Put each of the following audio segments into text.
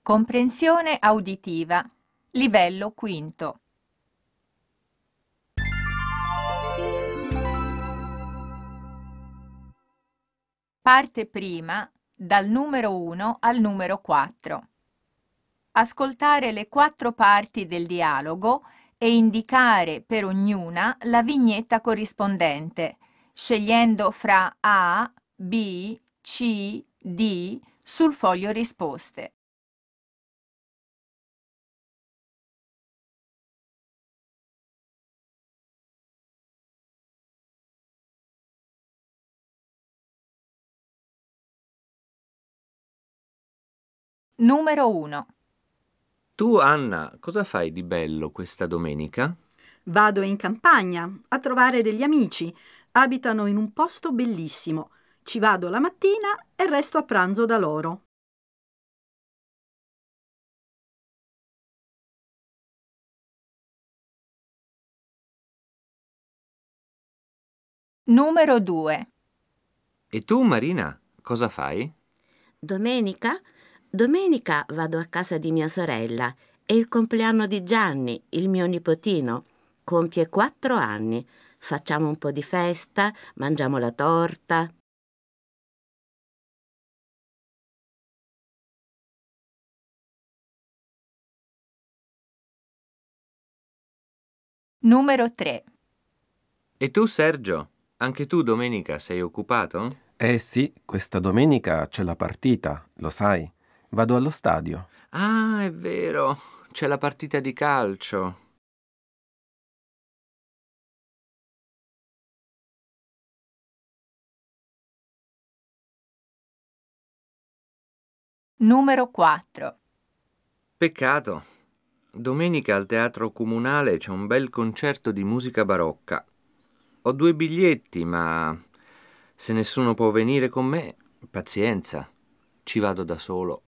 Comprensione auditiva. Livello quinto. Parte prima, dal numero 1 al numero 4. Ascoltare le 4 parti del dialogo e indicare per ognuna la vignetta corrispondente, scegliendo fra A, B, C, D sul foglio risposte. Numero 1. Tu, Anna, cosa fai di bello questa domenica? Vado in campagna a trovare degli amici. Abitano in un posto bellissimo. Ci vado la mattina e resto a pranzo da loro. Numero 2. E tu, Marina, cosa fai? Domenica? Domenica vado a casa di mia sorella. È il compleanno di Gianni, il mio nipotino. Compie 4 anni. Facciamo un po' di festa, mangiamo la torta. Numero 3. E tu, Sergio, anche tu domenica sei occupato? Eh sì, questa domenica c'è la partita, lo sai. Vado allo stadio. Ah, è vero, c'è la partita di calcio. Numero 4. Peccato. Domenica al Teatro Comunale c'è un bel concerto di musica barocca. Ho 2 biglietti, ma se nessuno può venire con me, pazienza, ci vado da solo.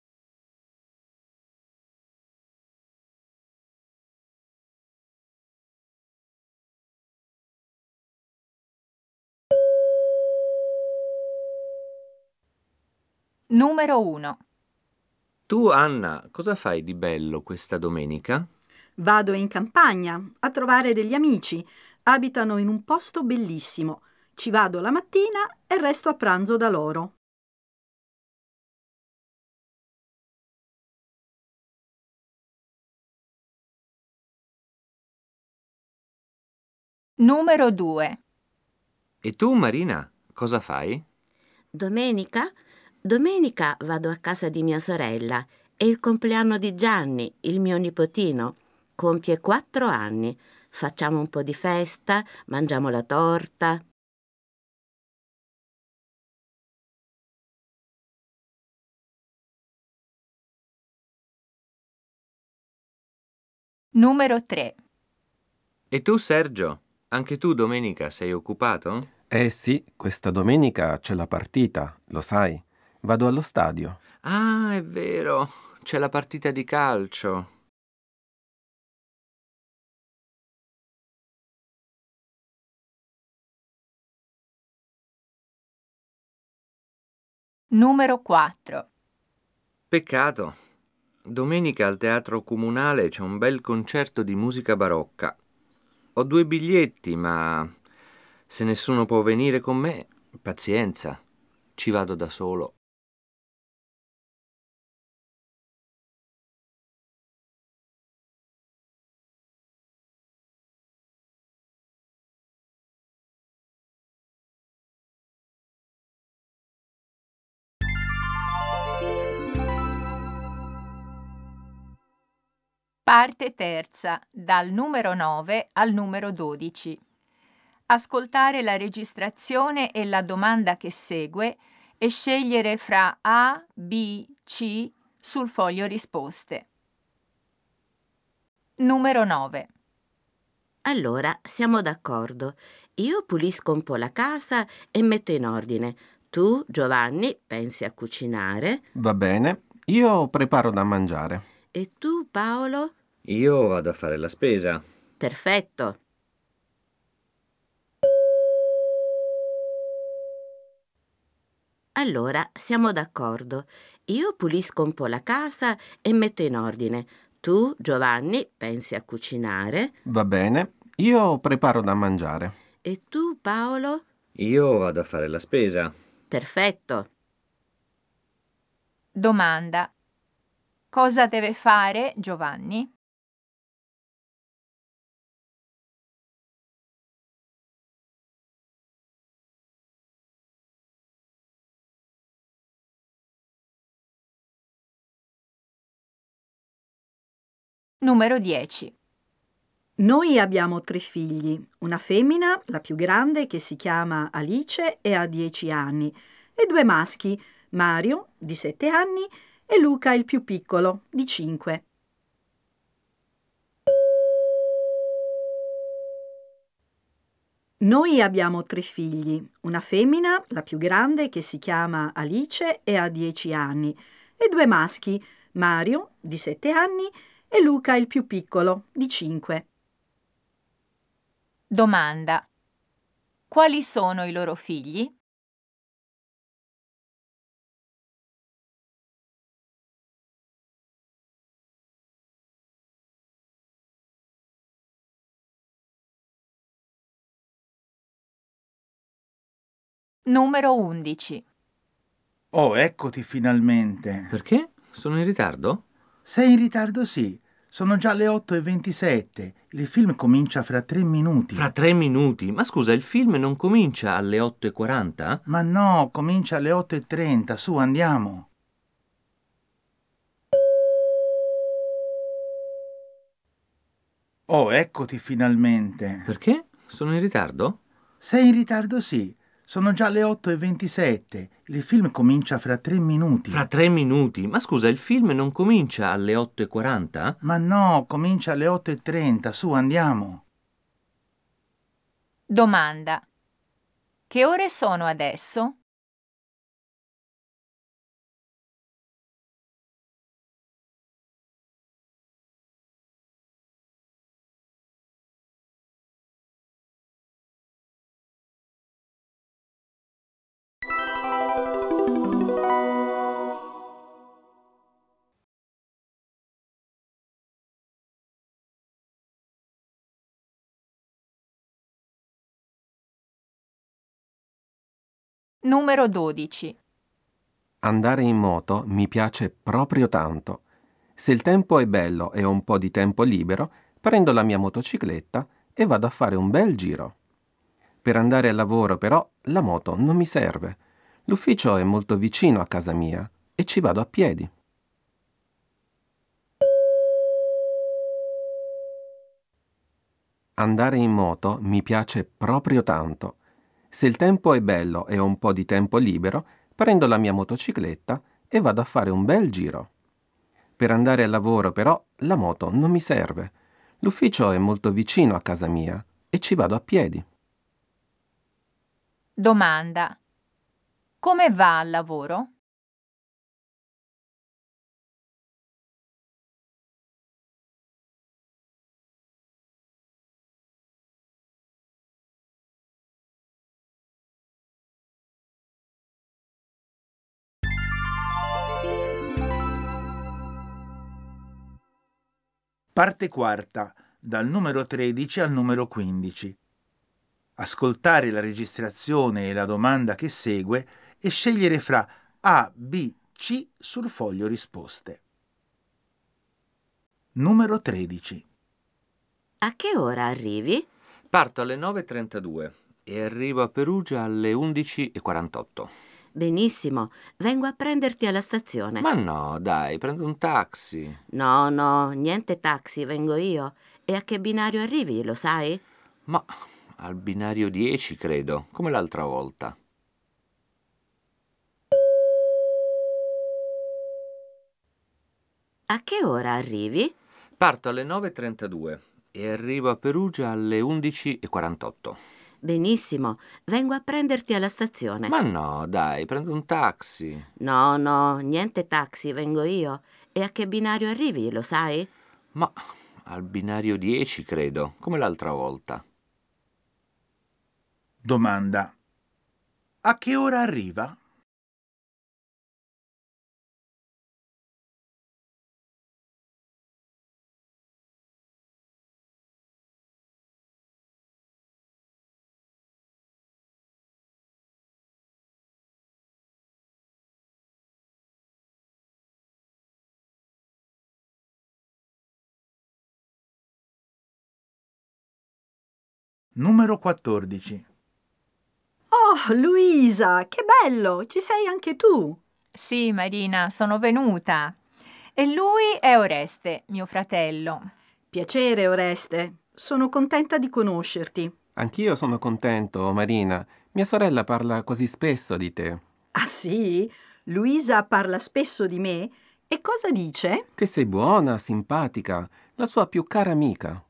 Numero 1. Tu, Anna, cosa fai di bello questa domenica? Vado in campagna a trovare degli amici. Abitano in un posto bellissimo. Ci vado la mattina e resto a pranzo da loro. Numero 2. E tu, Marina, cosa fai? Domenica? Domenica vado a casa di mia sorella. È il compleanno di Gianni, il mio nipotino. Compie 4 anni. Facciamo un po' di festa, mangiamo la torta. Numero 3. E tu, Sergio, anche tu domenica sei occupato? Eh sì, questa domenica c'è la partita, lo sai. Vado allo stadio. Ah, è vero, c'è la partita di calcio. Numero 4. Peccato. Domenica al Teatro Comunale c'è un bel concerto di musica barocca. Ho 2 biglietti, ma se nessuno può venire con me, pazienza, ci vado da solo. Parte terza, dal numero 9 al numero 12. Ascoltare la registrazione e la domanda che segue e scegliere fra A, B, C sul foglio risposte. Numero 9. Allora, siamo d'accordo. Io pulisco un po' la casa e metto in ordine. Tu, Giovanni, pensi a cucinare. Va bene, io preparo da mangiare. E tu, Paolo? Io vado a fare la spesa. Perfetto. Allora, siamo d'accordo. Io pulisco un po' la casa e metto in ordine. Tu, Giovanni, pensi a cucinare. Va bene, io preparo da mangiare. E tu, Paolo? Io vado a fare la spesa. Perfetto. Domanda. Cosa deve fare Giovanni? Numero 10. Noi abbiamo 3 figli, una femmina, la più grande, che si chiama Alice e ha 10 anni, e 2 maschi, Mario, di 7 anni, e Luca, il più piccolo, di 5. Noi abbiamo 3 figli, una femmina, la più grande, che si chiama Alice e ha 10 anni, e 2 maschi, Mario, di 7 anni, e Luca, il più piccolo, di 5. Domanda. Quali sono i loro figli? Numero 11. Oh, eccoti finalmente. Perché? Sono in ritardo? Sei in ritardo, sì. Sono già le 8:27. Il film comincia fra 3 minuti. Fra 3 minuti? Ma scusa, il film non comincia alle 8:40? Ma no, comincia alle 8:30. Su, andiamo. Oh, eccoti finalmente. Perché? Sono in ritardo? Sei in ritardo, sì. Sono già le 8:27. Il film comincia fra 3 minuti. Fra 3 minuti? Ma scusa, il film non comincia alle 8:40? Ma no, comincia alle 8:30. Su, andiamo. Domanda. Che ore sono adesso? Numero 12. Andare in moto mi piace proprio tanto. Se il tempo è bello e ho un po' di tempo libero, prendo la mia motocicletta e vado a fare un bel giro. Per andare al lavoro, però, la moto non mi serve. L'ufficio è molto vicino a casa mia e ci vado a piedi. Andare in moto mi piace proprio tanto. Se il tempo è bello e ho un po' di tempo libero, prendo la mia motocicletta e vado a fare un bel giro. Per andare al lavoro, però, la moto non mi serve. L'ufficio è molto vicino a casa mia e ci vado a piedi. Domanda. Come va al lavoro? Parte quarta, dal numero 13 al numero 15. Ascoltare la registrazione e la domanda che segue e scegliere fra A, B, C sul foglio risposte. Numero 13. A che ora arrivi? Parto alle 9:32 e arrivo a Perugia alle 11:48. Benissimo, vengo a prenderti alla stazione. Ma no, dai, prendo un taxi. No, no, niente taxi, vengo io. E a che binario arrivi, lo sai? Ma al binario 10, credo, come l'altra volta. A che ora arrivi? Parto alle 9:32 e arrivo a Perugia alle 11:48. Benissimo, vengo a prenderti alla stazione. Ma no, dai, prendo un taxi. No, no, niente taxi, vengo io. E a che binario arrivi, lo sai? Ma al binario 10, credo, come l'altra volta. Domanda. A che ora arriva? Numero 14. Oh, Luisa, che bello! Ci sei anche tu? Sì, Marina, sono venuta. E lui è Oreste, mio fratello. Piacere, Oreste. Sono contenta di conoscerti. Anch'io sono contento, Marina. Mia sorella parla così spesso di te. Ah, sì? Luisa parla spesso di me? E cosa dice? Che sei buona, simpatica, la sua più cara amica.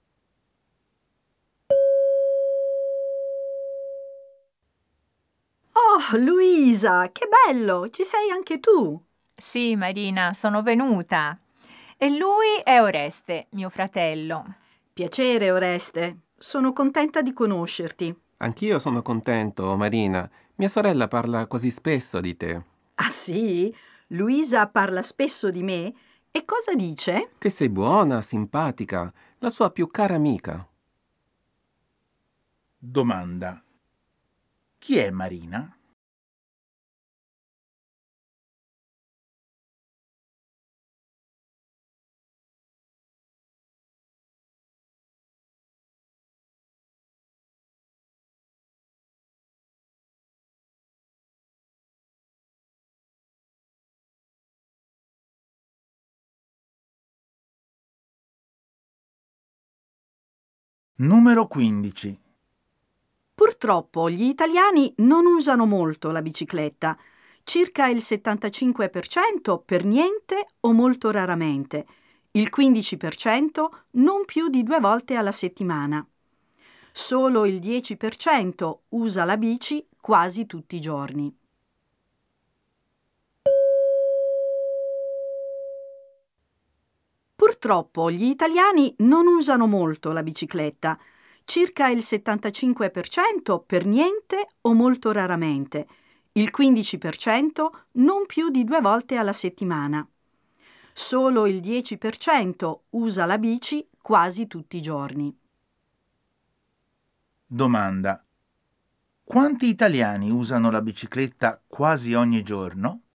Oh, Luisa, che bello! Ci sei anche tu? Sì, Marina, sono venuta. E lui è Oreste, mio fratello. Piacere, Oreste. Sono contenta di conoscerti. Anch'io sono contento, Marina. Mia sorella parla così spesso di te. Ah, sì? Luisa parla spesso di me? E cosa dice? Che sei buona, simpatica, la sua più cara amica. Domanda. Chi è Marina? Numero 15. Purtroppo gli italiani non usano molto la bicicletta, circa il 75% per niente o molto raramente, il 15% non più di 2 volte alla settimana. Solo il 10% usa la bici quasi tutti i giorni. Purtroppo gli italiani non usano molto la bicicletta, circa il 75% per niente o molto raramente, il 15% non più di 2 volte alla settimana. Solo il 10% usa la bici quasi tutti i giorni. Domanda. Quanti italiani usano la bicicletta quasi ogni giorno?